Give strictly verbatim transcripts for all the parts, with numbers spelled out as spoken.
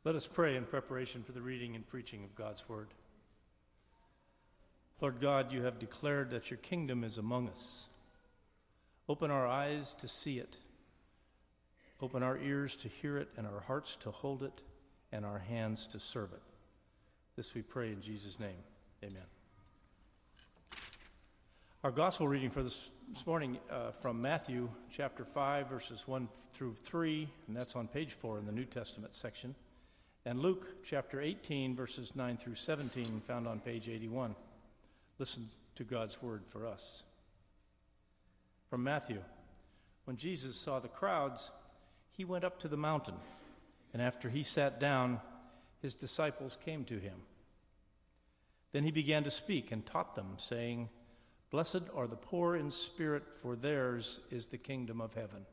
Let us pray in preparation for the reading and preaching of God's word. Lord God, you have declared that your kingdom is among us. Open our eyes to see it. Open our ears to hear it, and our hearts to hold it, and our hands to serve it. This we pray in Jesus' name. Amen. Our gospel reading for this, this morning uh, from Matthew chapter five, verses one through three, and that's on page four in the New Testament section. And Luke chapter eighteen, verses nine through seventeen, found on page eighty-one. Listen to God's word for us. From Matthew, when Jesus saw the crowds, he went up to the mountain, and after he sat down, his disciples came to him. Then he began to speak and taught them, saying, "Blessed are the poor in spirit, for theirs is the kingdom of heaven."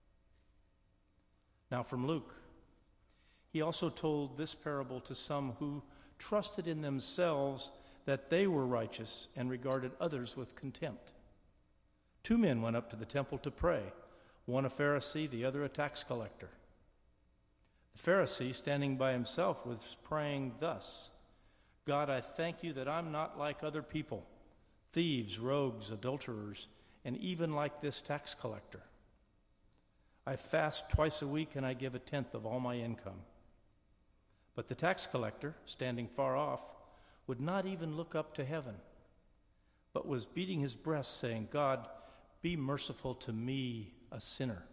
Now from Luke, he also told this parable to some who trusted in themselves that they were righteous and regarded others with contempt. Two men went up to the temple to pray, one a Pharisee, the other a tax collector. The Pharisee, standing by himself, was praying thus, "God, I thank you that I'm not like other people, thieves, rogues, adulterers, and even like this tax collector. I fast twice a week and I give a tenth of all my income." But the tax collector, standing far off, would not even look up to heaven, but was beating his breast, saying, "God, be merciful to me, a sinner."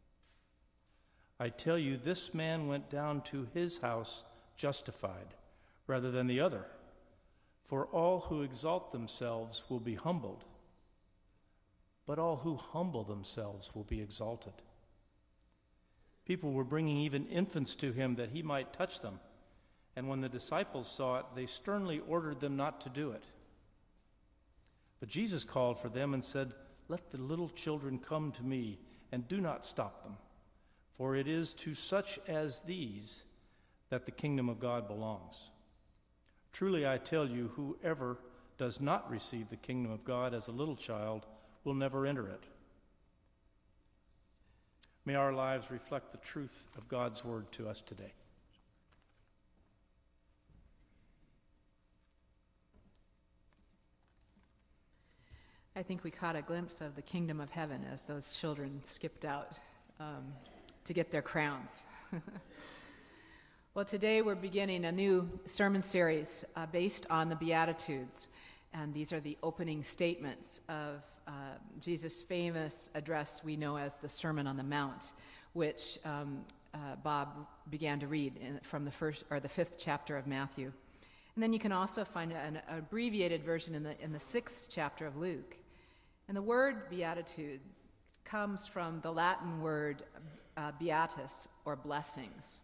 I tell you, this man went down to his house justified, rather than the other. For all who exalt themselves will be humbled, but all who humble themselves will be exalted. People were bringing even infants to him that he might touch them. And when the disciples saw it, they sternly ordered them not to do it. But Jesus called for them and said, "Let the little children come to me, and do not stop them, for it is to such as these that the kingdom of God belongs. Truly I tell you, whoever does not receive the kingdom of God as a little child will never enter it." May our lives reflect the truth of God's word to us today. I think we caught a glimpse of the kingdom of heaven as those children skipped out um, to get their crowns. Well, today we're beginning a new sermon series uh, based on the Beatitudes, and these are the opening statements of uh, Jesus' famous address we know as the Sermon on the Mount, which um, uh, Bob began to read in, from the first or the fifth chapter of Matthew. And then you can also find an abbreviated version in the in the sixth chapter of Luke. And the word beatitude comes from the Latin word uh, beatus, or blessings.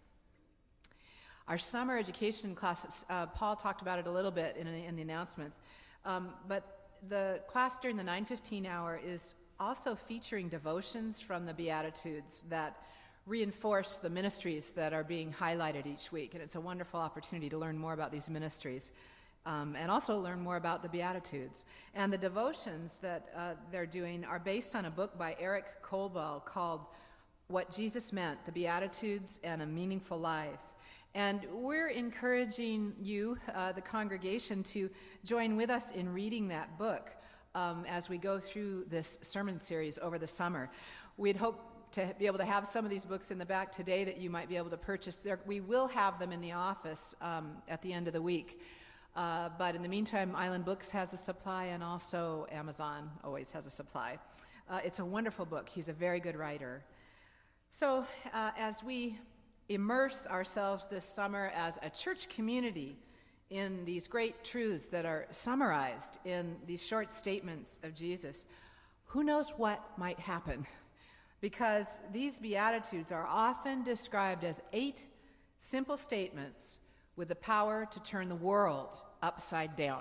Our summer education classes, uh, Paul talked about it a little bit in, in the announcements, um, but the class during the nine fifteen hour is also featuring devotions from the Beatitudes that reinforce the ministries that are being highlighted each week. And it's a wonderful opportunity to learn more about these ministries. Um, and also learn more about the Beatitudes. And the devotions that uh, they're doing are based on a book by Eric Colbell called What Jesus Meant, The Beatitudes and a Meaningful Life. And we're encouraging you, uh, the congregation, to join with us in reading that book um, as we go through this sermon series over the summer. We'd hope to be able to have some of these books in the back today that you might be able to purchase. There, we will have them in the office um, at the end of the week. Uh, but in the meantime, Island Books has a supply, and also Amazon always has a supply. Uh, it's a wonderful book. He's a very good writer. So uh, as we immerse ourselves this summer as a church community in these great truths that are summarized in these short statements of Jesus, who knows what might happen? Because these Beatitudes are often described as eight simple statements with the power to turn the world upside down.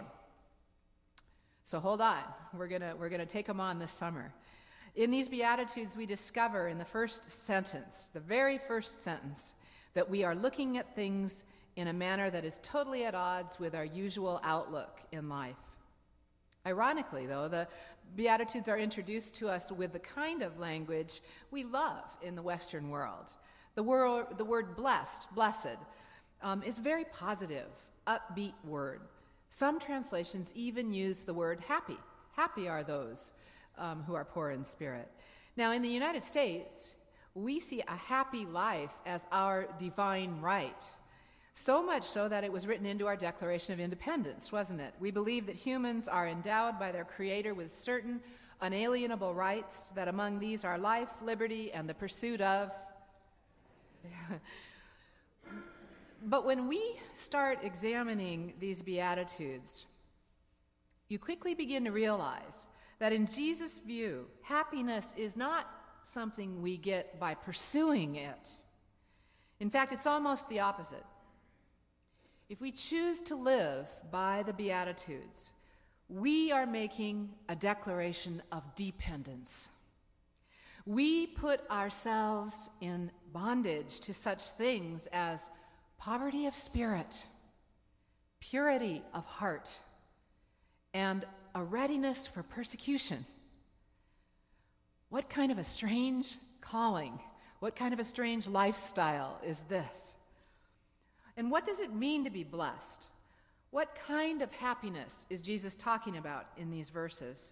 So hold on, we're gonna we're gonna take them on this summer. In these Beatitudes, we discover in the first sentence, the very first sentence, that we are looking at things in a manner that is totally at odds with our usual outlook in life. Ironically, though, the Beatitudes are introduced to us with the kind of language we love in the Western world. The word, the word blessed, blessed, um, is a very positive, upbeat word. Some translations even use the word happy. Happy are those um, who are poor in spirit. Now, in the United States, we see a happy life as our divine right. So much so that it was written into our Declaration of Independence, wasn't it? We believe that humans are endowed by their Creator with certain unalienable rights, that among these are life, liberty, and the pursuit of... But when we start examining these Beatitudes, you quickly begin to realize that in Jesus' view, happiness is not something we get by pursuing it. In fact, it's almost the opposite. If we choose to live by the Beatitudes, we are making a declaration of dependence. We put ourselves in bondage to such things as poverty of spirit, purity of heart, and a readiness for persecution. What kind of a strange calling, what kind of a strange lifestyle is this? And what does it mean to be blessed? What kind of happiness is Jesus talking about in these verses?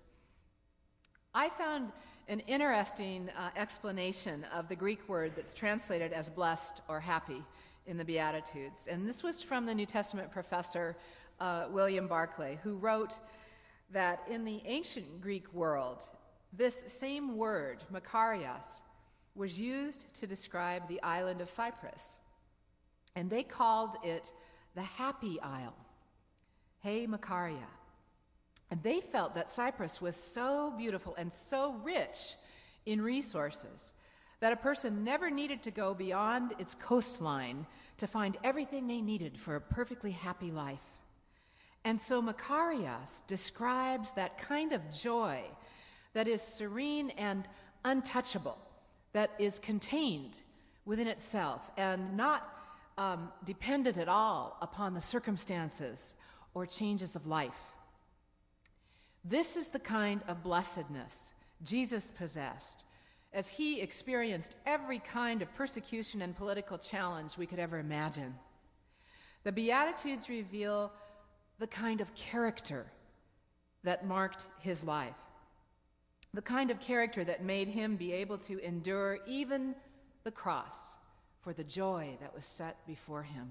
I found an interesting uh, explanation of the Greek word that's translated as blessed or happy in the Beatitudes. And this was from the New Testament professor uh, William Barclay, who wrote that in the ancient Greek world, this same word, makarios, was used to describe the island of Cyprus. And they called it the Happy Isle, He Makaria. And they felt that Cyprus was so beautiful and so rich in resources that a person never needed to go beyond its coastline to find everything they needed for a perfectly happy life. And so Makarios describes that kind of joy that is serene and untouchable, that is contained within itself and not um, dependent at all upon the circumstances or changes of life. This is the kind of blessedness Jesus possessed as he experienced every kind of persecution and political challenge we could ever imagine. The Beatitudes reveal the kind of character that marked his life, the kind of character that made him be able to endure even the cross for the joy that was set before him.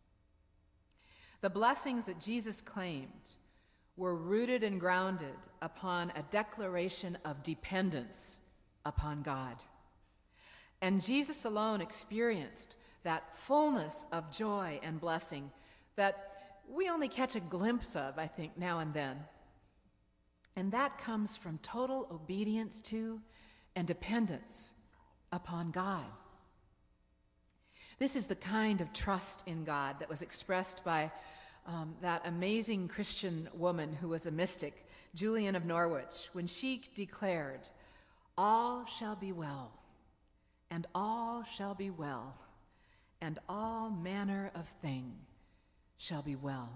The blessings that Jesus claimed were rooted and grounded upon a declaration of dependence upon God. And Jesus alone experienced that fullness of joy and blessing that we only catch a glimpse of, I think, now and then. And that comes from total obedience to and dependence upon God. This is the kind of trust in God that was expressed by um, that amazing Christian woman who was a mystic, Julian of Norwich, when she declared, "All shall be well, and all shall be well, and all manner of thing shall be well."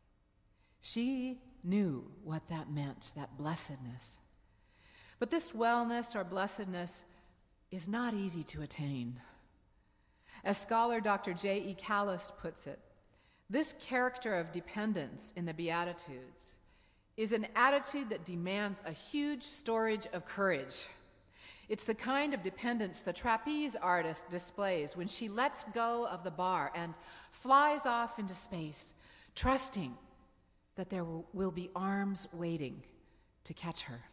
She knew what that meant, that blessedness. But this wellness or blessedness is not easy to attain. As scholar Doctor J E Callis puts it, this character of dependence in the Beatitudes is an attitude that demands a huge storage of courage. It's the kind of dependence the trapeze artist displays when she lets go of the bar and flies off into space, trusting that there will be arms waiting to catch her.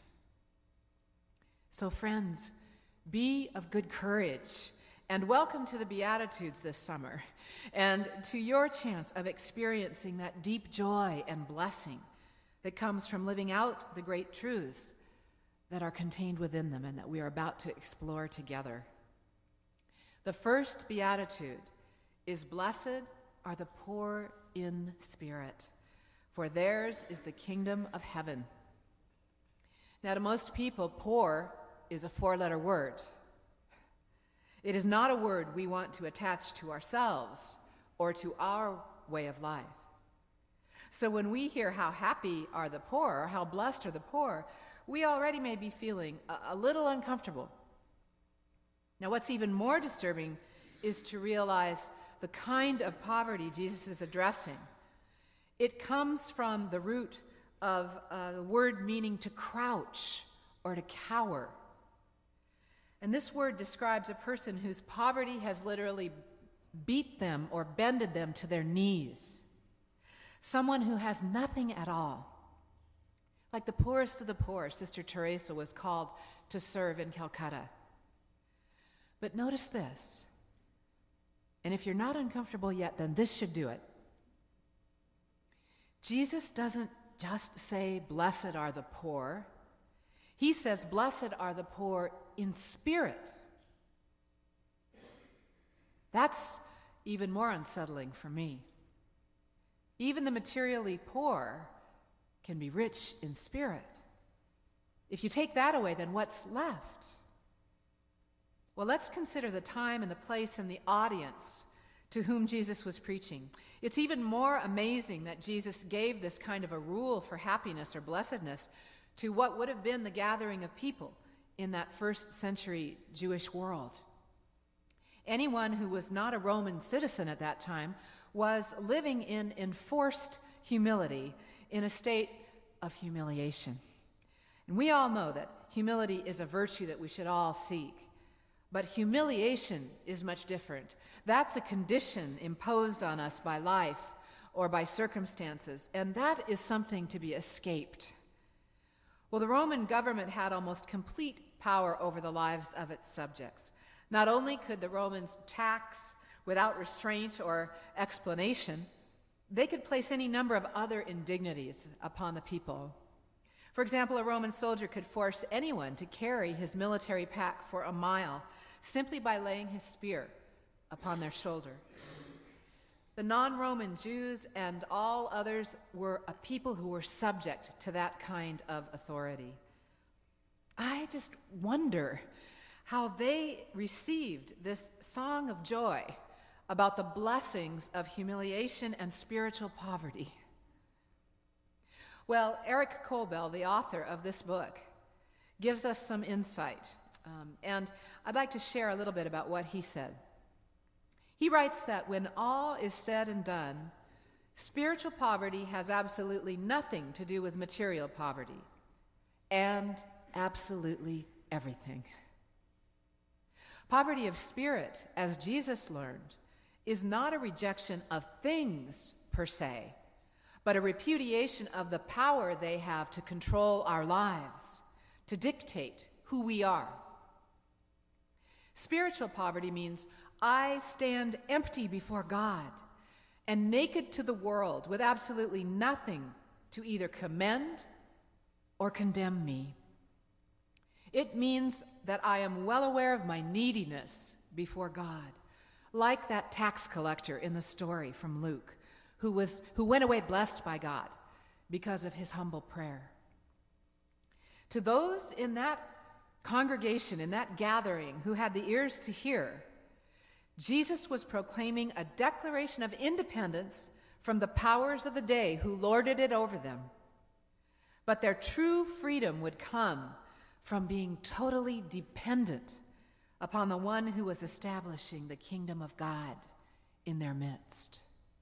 So friends, be of good courage and welcome to the Beatitudes this summer and to your chance of experiencing that deep joy and blessing that comes from living out the great truths that are contained within them and that we are about to explore together. The first Beatitude is, "Blessed are the poor in spirit, for theirs is the kingdom of heaven." Now, to most people, poor is a four-letter word. It is not a word we want to attach to ourselves or to our way of life. So when we hear how happy are the poor, or how blessed are the poor, we already may be feeling a, a little uncomfortable. Now, what's even more disturbing is to realize the kind of poverty Jesus is addressing, it comes from the root of uh, the word meaning to crouch or to cower. And this word describes a person whose poverty has literally beat them or bended them to their knees. Someone who has nothing at all. Like the poorest of the poor, Sister Teresa was called to serve in Calcutta. But notice this, and if you're not uncomfortable yet, then this should do it. Jesus doesn't just say, "Blessed are the poor." He says, "Blessed are the poor in spirit." That's even more unsettling for me. Even the materially poor can be rich in spirit. If you take that away, then what's left? Well, let's consider the time and the place and the audience to whom Jesus was preaching. It's even more amazing that Jesus gave this kind of a rule for happiness or blessedness to what would have been the gathering of people in that first century Jewish world. Anyone who was not a Roman citizen at that time was living in enforced humility, in a state of humiliation. And we all know that humility is a virtue that we should all seek. But humiliation is much different. That's a condition imposed on us by life or by circumstances, and that is something to be escaped. Well, the Roman government had almost complete power over the lives of its subjects. Not only could the Romans tax without restraint or explanation, they could place any number of other indignities upon the people. For example, a Roman soldier could force anyone to carry his military pack for a mile simply by laying his spear upon their shoulder. The non-Roman Jews and all others were a people who were subject to that kind of authority. I just wonder how they received this song of joy about the blessings of humiliation and spiritual poverty. Well, Eric Colbell, the author of this book, gives us some insight, um, and I'd like to share a little bit about what he said. He writes that when all is said and done, spiritual poverty has absolutely nothing to do with material poverty, and absolutely everything. Poverty of spirit, as Jesus learned, is not a rejection of things per se, but a repudiation of the power they have to control our lives, to dictate who we are. Spiritual poverty means I stand empty before God and naked to the world with absolutely nothing to either commend or condemn me. It means that I am well aware of my neediness before God, like that tax collector in the story from Luke, who was who went away blessed by God because of his humble prayer. To those in that congregation, in that gathering, who had the ears to hear, Jesus was proclaiming a declaration of independence from the powers of the day who lorded it over them. But their true freedom would come from being totally dependent upon the one who was establishing the kingdom of God in their midst.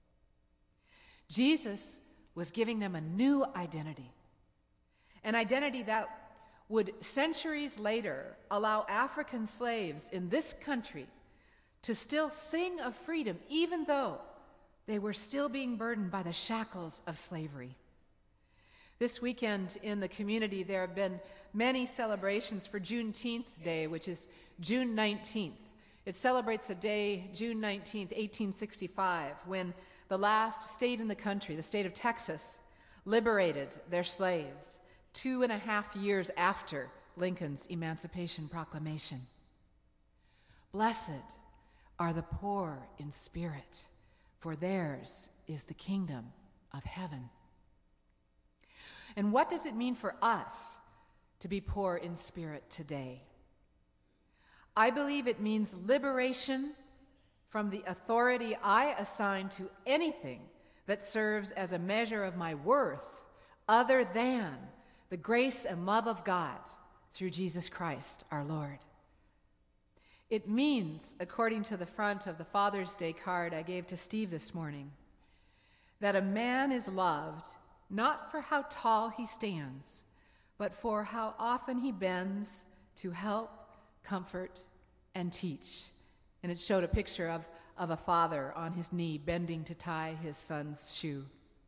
Jesus was giving them a new identity, an identity that would centuries later allow African slaves in this country to still sing of freedom, even though they were still being burdened by the shackles of slavery. This weekend in the community, there have been many celebrations for Juneteenth Day, which is June nineteenth. It celebrates the day, June nineteenth, eighteen sixty-five, when the last state in the country, the state of Texas, liberated their slaves two and a half years after Lincoln's Emancipation Proclamation. Blessed are the poor in spirit, for theirs is the kingdom of heaven. And what does it mean for us to be poor in spirit today? I believe it means liberation from the authority I assign to anything that serves as a measure of my worth other than the grace and love of God through Jesus Christ our Lord. It means, according to the front of the Father's Day card I gave to Steve this morning, that a man is loved not for how tall he stands, but for how often he bends to help, comfort, and teach. And it showed a picture of, of a father on his knee bending to tie his son's shoe.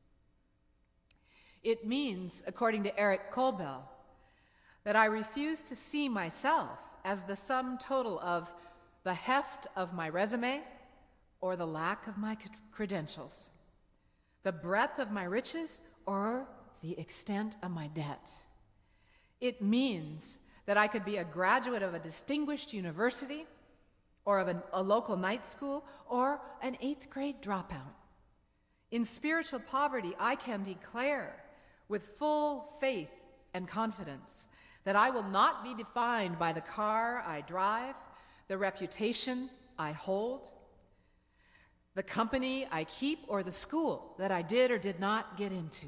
It means, according to Eric Kolbel, that I refuse to see myself as the sum total of the heft of my resume or the lack of my credentials, the breadth of my riches or the extent of my debt. It means that I could be a graduate of a distinguished university or of an, a local night school or an eighth grade dropout. In spiritual poverty, I can declare with full faith and confidence that I will not be defined by the car I drive, the reputation I hold, the company I keep, or the school that I did or did not get into.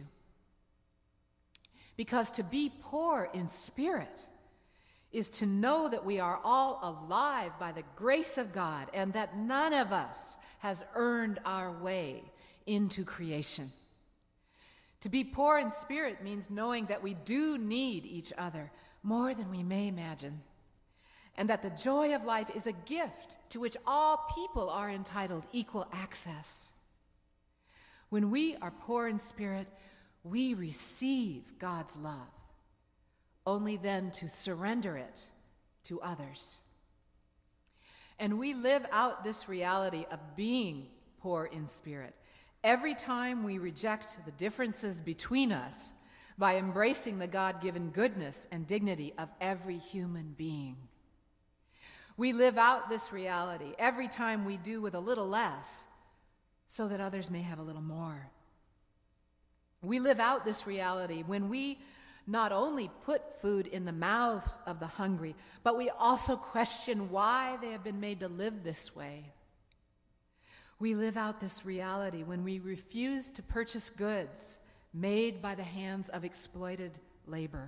Because to be poor in spirit is to know that we are all alive by the grace of God and that none of us has earned our way into creation. To be poor in spirit means knowing that we do need each other more than we may imagine, and that the joy of life is a gift to which all people are entitled equal access. When we are poor in spirit, we receive God's love, only then to surrender it to others. And we live out this reality of being poor in spirit every time we reject the differences between us by embracing the God-given goodness and dignity of every human being. We live out this reality every time we do with a little less so that others may have a little more. We live out this reality when we not only put food in the mouths of the hungry, but we also question why they have been made to live this way. We live out this reality when we refuse to purchase goods made by the hands of exploited labor.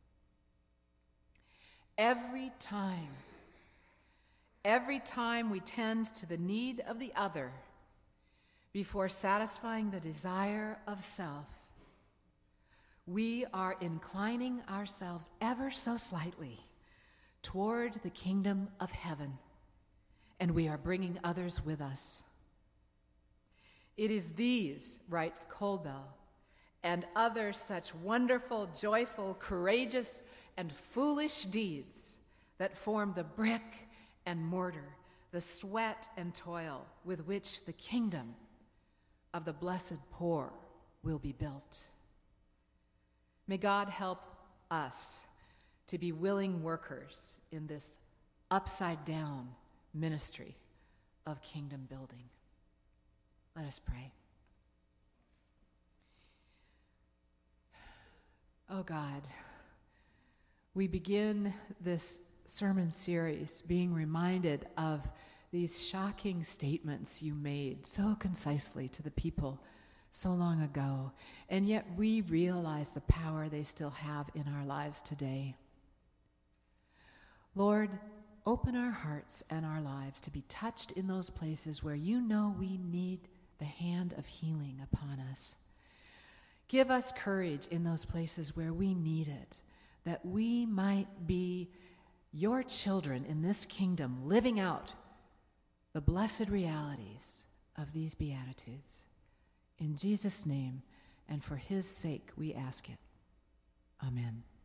Every time, every time we tend to the need of the other before satisfying the desire of self, we are inclining ourselves ever so slightly toward the kingdom of heaven, and we are bringing others with us. It is these, writes Kolbel, and other such wonderful, joyful, courageous, and foolish deeds that form the brick and mortar, the sweat and toil with which the kingdom of the blessed poor will be built. May God help us to be willing workers in this upside-down ministry of kingdom building. Let us pray. Oh God, we begin this sermon series being reminded of these shocking statements you made so concisely to the people so long ago, and yet we realize the power they still have in our lives today. Lord, open our hearts and our lives to be touched in those places where you know we need the hand of healing upon us. Give us courage in those places where we need it, that we might be your children in this kingdom, living out the blessed realities of these Beatitudes. In Jesus' name and for his sake we ask it. Amen.